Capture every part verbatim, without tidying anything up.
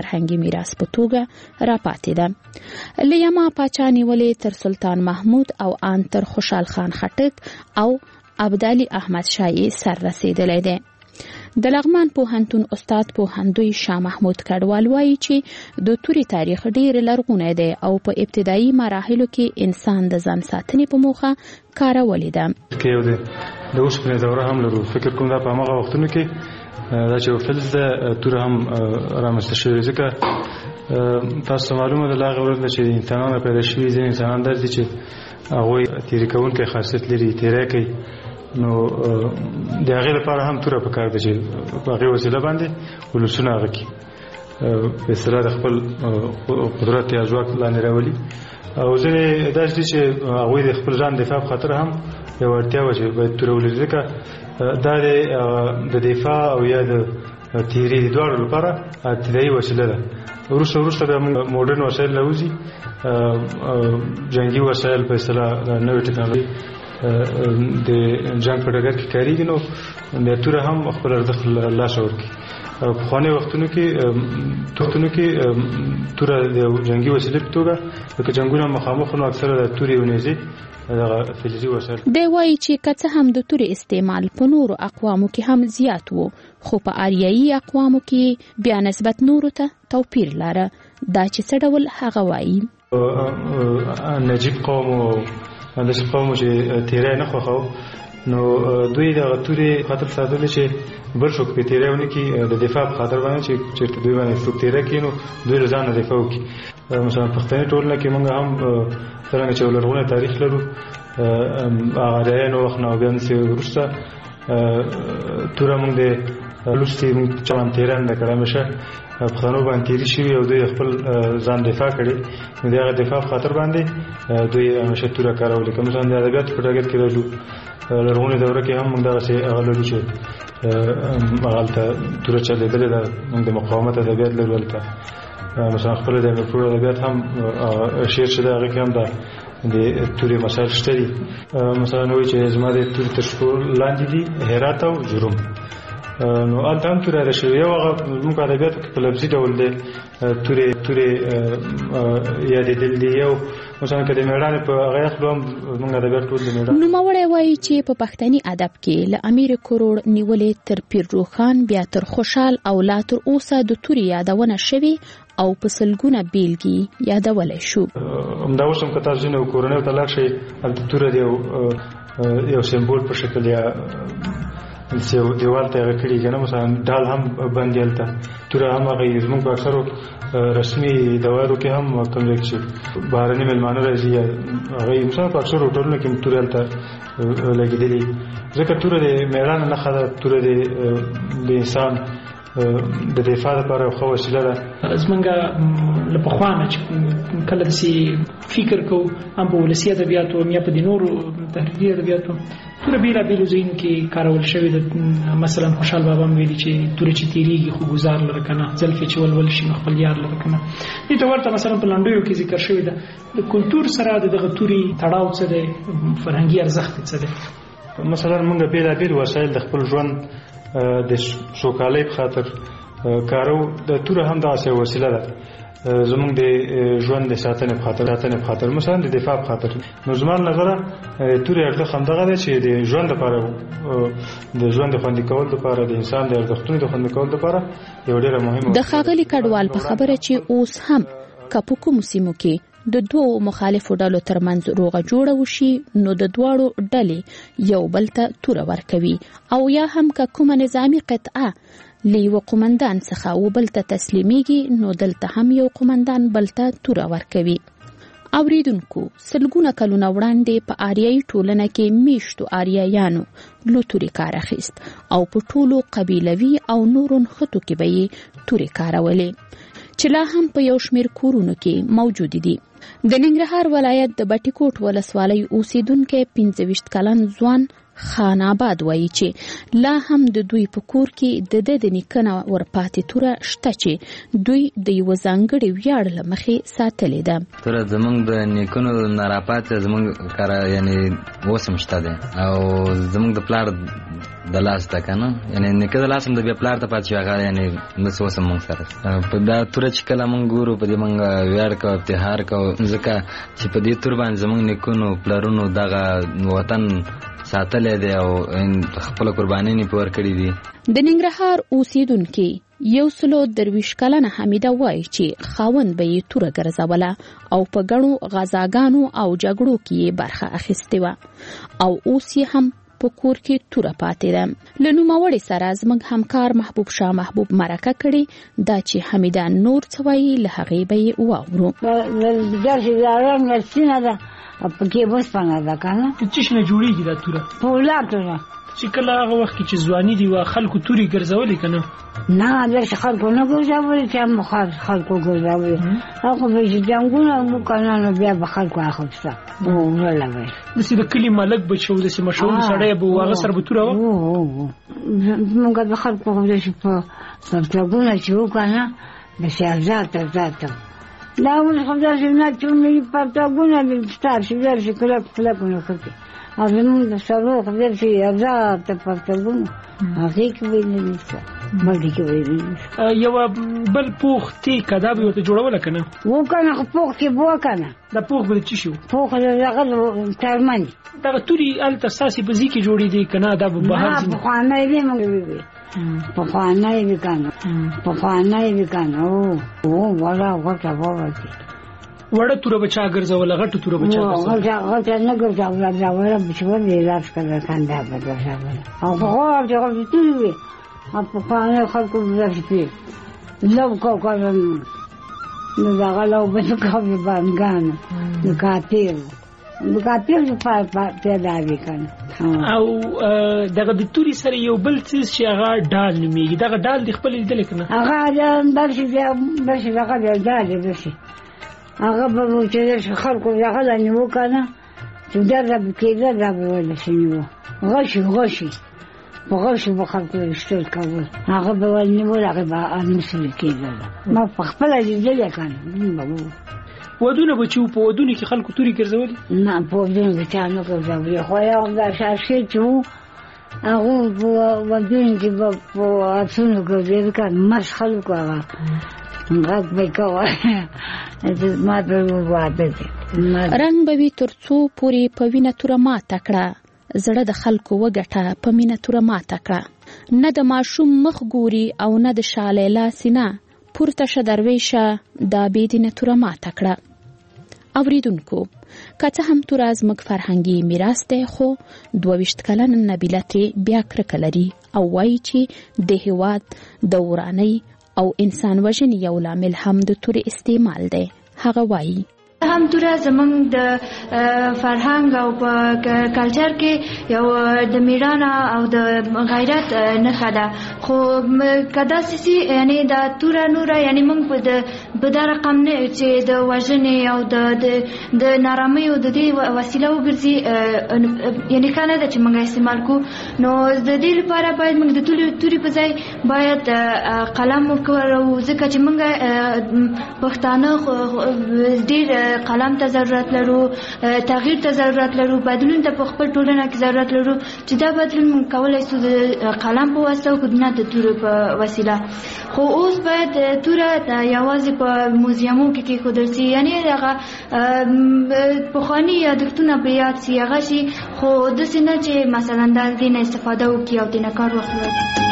فرهنګي میراث په توګه راپاتې ده. له یما پاچا نیولې تر سلطان محمود او آن تر خوشحال خان خټک او ابدالي احمد شاه سر رسیدلی دی. د لغمان پوهنتون استاد پوهندوی شاه محمود کډوال وایي چې د توري تاریخ ډیر لرغونی دی او په ابتدایي مراحلو کې انسان د ځان ساتنې په موخه کارولې ده. کې یو د اوسپنې دوره هم لرو. فکر کوم دا په هغه وختونو کې دا چې فلز ده توره هم رامنځته شوې، ځکه تاسو معلومه ده هغه ورځ چې انسانان پیدا شوي ځینې انسانان داسې چې هغوی تېرې کوونکی خاصیت لري، تېری کوي، نو د هغې لپاره هم توره پکار ده چې په هغې وسیله باندې ولسونه هغه کړي، په اصطلاح د خپل قدرت یا ځواک لاندې راولي. او ځینې داسې دي چې هغوی د خپل ځان دفاع په خاطر هم یو اړتیا وه چې باید توره ولري، ځکه دا د دفاع او یا د تیري د دواړو لپاره ابتدایي وسیله ده. وروسته وروسته بیا موږ موډرن وسایل راوځي، جنګي وسایل په اصطلاح نوې ټکنالوژي د جنګ په ډګر کې کارېږي، نو د توره هم خپل ارزښت له لاسه ورکړي. پخوانیو وختونو کې توختونو کې توره د جنګي وسیلې په توګه لکه جنګونه مخامخ نو اکثره د تورې او نیزې دغه فلزي وسایل. دی وایي چې که څه هم د تورې استعمال په نورو اقوامو کې هم زیات و، خو په آریایي اقوامو کې بیا نسبت نورو ته توپیر لاره. دا چې څه ډول هغه وایي نجیب قوم او داسې قوم چې تیری نه خوښاو، نو دوی دغه تورې خاطر ساتلې چې بل څوک پرې تیری ونه کړي، د دفاع په خاطر باندې چې چېرته دوی باندې څوک تیری کړي نو دوی له ځان نه دفاع وکړي. مثلا پښتني ټولنه کې موږ هم څرنګه چې لرغونی تاریخ لرو، هغه آریایانو وخت نه او بیا داسې وروسته توره موږ د لوستې موږ چا باندې تیری نه ده کړی، همیشه پښتنو باندې تیري شوي او دوی خپل ځان دفاع کړي، نو د هغه دفاع په خاطر باندې دوی همیشه توره کارولې. که مثلا د ادبیاتو په ډګر کې راځو، لرغونې دوره کې هم موږ دغسې هغه لرو چې هغلته توره چلېدلې ده. موږ د مقاومت ادبیات لرو هلته، مثلا خپل د امیر کروړ ادبیات هم شعر چې ده هغې کې هم د د تورې مسایل شته دي. مثلا وایي چې زما د تورې تر شپو لاندې دي هرات او جروم، نو هلته هم توره یاده شوې. یو هغه زموږ په ادبیاتو کې په لفظي ډول دی تورې تورې یادېدل دي. یو مثلا که د مېړانې په هغه اخلو هم زموږ ادبیات ټول د مېړانې. نوموړی وایي چې په پښتني ادب کې له امیر کروړ نیولې تر پیر روښان بیا تر خوشحال او لا تر اوسه د تورې یادونه شوې او په سلګونه بیلګې یادولی شو. همدا اوس هم که تاسو ځینې کورنیو ته لاړ شئ، هلته توره د یو سمبول په شکل یا یو دیوال ته هغه کړي که نه، مثلا ډال هم بند دی هلته، توره هم هغه زموږ په اکثرو رسمي دوایرو کې هم کوم ځای کې چې بهرني مېلمانه راځي هغوی مثلا په اکثرو هوټلونو کې تورې هلته لګېدلي، ځکه توره د مېړانې نښه ده، توره د انسان د دفاع لپاره یو ښه وسیله ده. زمونږ له پخوا نه چې کله داسې فکر کوو هم په ولسي ادبیاتو هم یا په د نورو تحریري ادبیاتو توره بېلابېلو ځایونو کې کارول شوې ده. مثلا خوشحال بابا هم ویلي چې توره چې تېرېږي خو ګزار لره که نه، زلفې چې ولول شي نو خپل یار لره که نه. دې ته ورته مثلا په لنډیو کې ذکر شوې ده. د کلتور سره د دغه تورې تړاو څه دی، فرهنګي ارزښت څه دی؟ مثلا موږ بېلابېل وسایل د خپل ژوند د سوکالۍ په خاطر کارو. د توره هم دغسې وسیله ده زموږ د ژوند د ساتنې په خاطر ساتنې په خاطر مثلا د دفاع په خاطر. نو زما له نظره تورې ارزښت همدغه دی چې د ژوند لپاره، د ژوند د خوندي کولو لپاره، د انسان د ارزښتونو د خوندي کولو لپاره یو ډېره مهمه. د ښاغلي کډوال په خبره چې اوس هم که په کومو سیمو کې د دوو مخالفو ډلو ترمنځ روغه جوړه وشي، نو د دواړو ډلې یو بل ته توره ورکوي، او یا هم که کومه نظامي قطعه له یوه قومندان څخه و بل ته تسلیمیږي، نو دلته هم یو قومندان بل ته توره ورکوي. اوریدونکو، سلګونه کلونه وړاندې په آریایي ټولنه کې میشتو آریایانو له تورې کار اخیست او په ټولو قبیلوي او نورو نښتو کې به یې تورې کارولې چې لا هم په یو شمېر کورونو کې موجود دي. د ننګرهار ولایت د بټي کوټ ولسوالۍ اوسیدونکی پنځه ویشت کلن ځوان خان آباد وایي چې لا هم د دوی په کور کې د د د نیکنه ورپاتې توره شته چې دوی د یو ځانګړي ویاړ له مخې ساتلې ده. توره زموږ د نیکونو نه راپاتې زموږ کاره یعنې اوس هم شته ده او زموږ د پلار د لاس ده که نه یعنې نیکه د لاس هم د بیا پلار ته پاتې شي هغه یعنې داسې اوس هم موږ سره په دا توره چې کله موږ ګورو په دې موږ ویاړ کوو افتخار کوو ځکه چې په دې تور باندې زموږ نیکونو پلارونو دغه وطن ساتلی دی او خپله قربانۍ یې پې ورکړي دي. د ننګرهار اوسیدونکي یو سلو درویش کلنه حمیده وایي چې خاوند به یې توره ګرځوله او په ګڼو غزاګانو او جګړو کې یې برخه اخیستې وه او اوس یې هم په کور کې توره پاتې ده. له نوموړې سره زموږ همکار محبوب شاه محبوب مرکه کړې دا چې حمیده نور څه وایي له هغې به یې واورو. داسې نسینه ده او پکې وسپنه ده که نه. څه شي نه جوړېږي دا توره؟ پولاد توره چې کله هغه وخت کې چې ځواني دي وه خلکو تورې ګرځولې که نه؟ نه داسې خلکو نه ګرځولې چې هم خلکو ګرځولې هغه به چې جنګونه مو که نه نو بیا به خلکو اخیسته وړله به یې داسې د کلي ملک به چې و داسې مشهور سړی به و هغه سره به توره وه. زمونږ د خلکو خو داسې په پرتګونه چې و که نه داسې ازاد ازاد ته دا اوس خو داسې نه چې ومې پرتګونه دې ستا چې داسې کلک کلکونه کړي او زمونږ د سرو خو داسې ازاد ته پرتګونه هغې کې به یې نه نیسته بلې کې به یې نه نیسته. یوه بل پوخ تیکه دا به یې ورته جوړوله که نه؟ و که نه خو پوخ کې به و که نه. دا پوخ به د څه شي و؟ پوخ د دغه ترمن دغه تورې هلته ستاسې په ځي کې جوړېدې که نه دا به بهر ځي؟ نه پخوانی وې موږ وې پخوانی وې که نه پخوانی وې که نه او وړه غټه ووتې. وړه توره به چا ګرځوله غټه توره به چا ګرځوله؟ غټه نه ګرځوله دا وړه به چې ولې لاس کړه کنده به ګرځوله او غټې غټې تورې وې او پخوانی خلکو به داسې پې لو کو کړه نو دغه لو به نه کوې بانګانو د کاپیر د کاپیر پیدا وي که نه. او دغه د تورې سره یو بل څیز چې هغه ډال نومېږي دغه ډال دې خپل لیدلی که نه؟ هغه داسې داسې دغه دی ډال دی داسې هغه به چې داسې خلکو دغه له نیوه که نه چې دا به کېده دا به ولسې نیوه غشي غشي په غشو به خلکو ایستل کول هغه به ول نیول هغې به نسلې کېدله ما په خپله لیدلی که نه. ودونه به چې و په ودونو کې خلکو تورې ګرځولې؟ نه په ودونو کې چا نه ګرځولې خو یو دا شاشې چې وو هغوی په ودونو کې به په عکسونو ګرځېده که مست خلکو هغه غږ به یې کوه ما ته واده دی رنګ به وي تر څو پورې په وینه توره ماته کړه زړه د خلکو وګټه په مینه توره ماته کړه نه د ماشوم مخ ګوري او نه د شالیلا سینه پورته شه درویشه دا بېدینه توره ماته کړه. اوریدونکو که څه هم توره زموږ فرهنګي میراث دی خو دوه ویشت کلنه نبیله ترې بیا کرکه لري او وایي چې د هېواد د ورانۍ او انسان وژنې یو لامل هم د تورې استعمال دی. هغه وایي هم توره زمونږ د فرهنګ او په کلچر کې یو د میړانه او د غیرت نښه ده خو که داسې سي یعنې دا توره نوره یعنې موږ په د په دا رقم نه چې د وژنې او د د نارامیو د دې وسیله وګرځي یعنې ښه نه ده چې موږ استعمال کړو نو د دې لپاره باید موږ د تورې په ځای باید قلم وکاروو ځکه چې موږ پښتانه ډېر قلم ته ضرورت لرو تغییر ته ضرورت لرو بدلون ته په خپل ټولنه کې ضرورت لرو چې دا بدلون موږ کولی شو د قلم په واسطه او نه د تورې په وسیله خو اوس باید توره یوازې په موزیمو کې کېښودل سي یعنې هغه پخواني یادښتونه په یاد سي هغه شي خو داسې نه چې مثلا د دې نه استفاده وکړي او دې نه کار واخلي.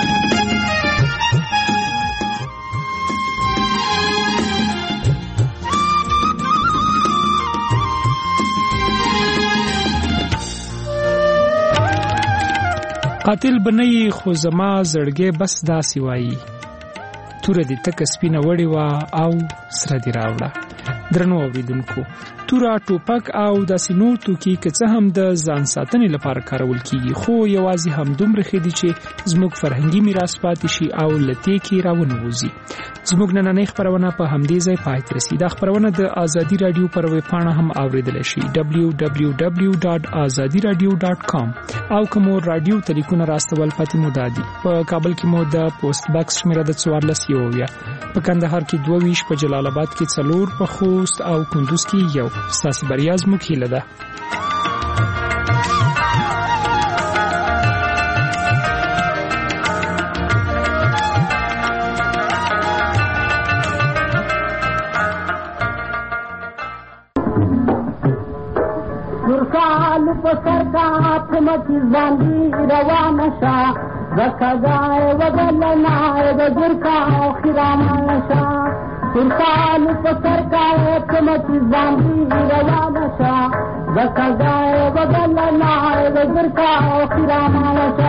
قاتل بنئ خو زما زړګی بس داسې وایي توره دې تکه سپینه وړې وه او سره دې راوړه درنو اوریدونکو تورا ټوپک او داسې نور توکي که څه هم د ځان ساتنې لپاره کارول کیږي خو یوازې هم دومره خېدي چې زموږ فرهنګي میراث پاتې شي او لته کې راونوځي. زموږ نننۍ خبرونه په همدې ځای پای ته رسیدي. دا خبرونه د آزادي رادیو پر ویب پاڼه هم اوریدل شي دبلیو دبلیو دبلیو ډاټ ازادي رادیو ډاټ کام او کوم رادیو ټلیفون راستول پاتې مو دادي. په کابل کې مو د پوسټ باکس شمیره د څوارلس یوویا، په کندهار کې دوه ویش، په جلال آباد کې څلور، په خوست او کندوز کې یو. ستاسو بریا زموږ هیله ده. ورکال پسر کا پمتی باندی روان شا رکھگائے وگلنائے وگرکا خرام شا. ورکال پسر کا پمتی باندی روان شا رکھگائے وگلنائے وگرکا خرام شا.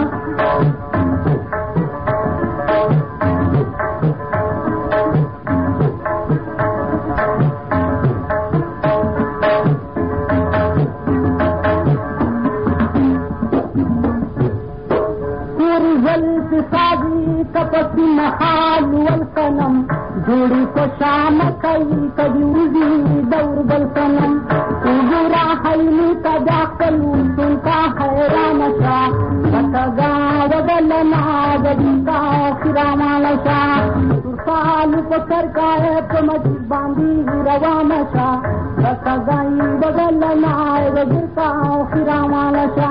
کپسی محال والقنم جوڑی کو شام کئی کبھی وزی دور بلکنم اجورا حیلی کا داخلو سنکا حیران شا بکگا وگلنا گدیکا خرامان شا. ترسال پسر کا پمجید باندی روان شا بکگائی وگلنا گدیکا خرامان شا.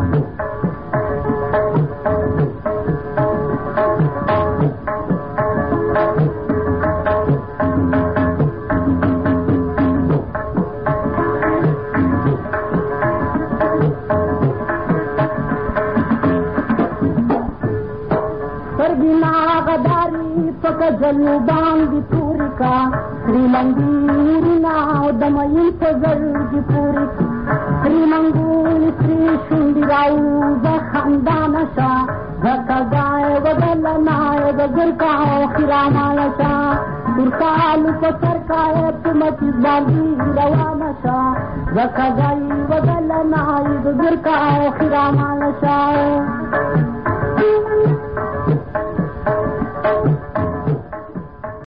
جلوبان دی پوری کا سریمنگی ناو دمین تزر دی پوری سریمنگون سری شندی راو دا خاندان شا دھکا گائے وگلنائے وگرکاو خرامان شا. ترکال پسر کائے پمتی باندی روان شا دھکا گائی وگلنائے وگرکاو خرامان شا.